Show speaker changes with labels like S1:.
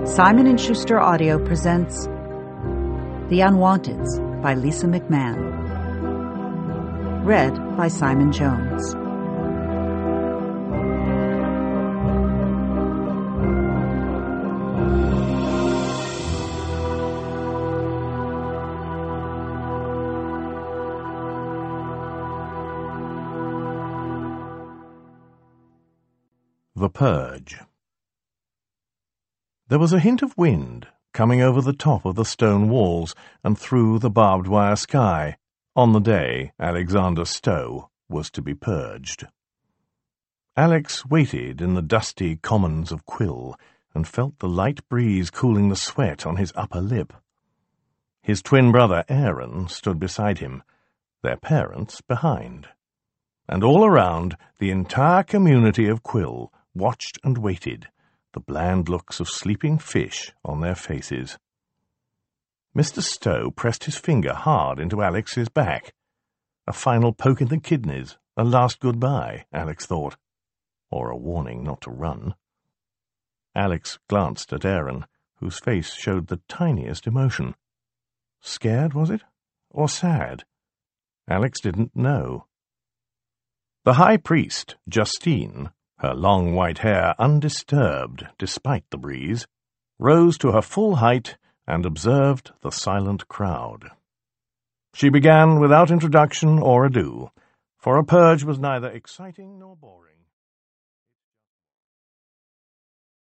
S1: Simon & Schuster Audio presents The Unwanteds by Lisa McMahon. Read by Simon Jones.
S2: The Purge. There was a hint of wind coming over the top of the stone walls and through the barbed wire sky on the day Alexander Stowe was to be purged. Alex waited in the dusty commons of Quill and felt the light breeze cooling the sweat on his upper lip. His twin brother Aaron stood beside him, their parents behind. And all around, the entire community of Quill watched and waited, the bland looks of sleeping fish on their faces. Mr. Stowe pressed his finger hard into Alex's back. A final poke in the kidneys, a last goodbye, Alex thought, or a warning not to run. Alex glanced at Aaron, whose face showed the tiniest emotion. Scared, was it? Or sad? Alex didn't know. The high priest, Justine, her long white hair undisturbed despite the breeze, rose to her full height and observed the silent crowd. She began without introduction or ado, for a purge was neither exciting nor boring.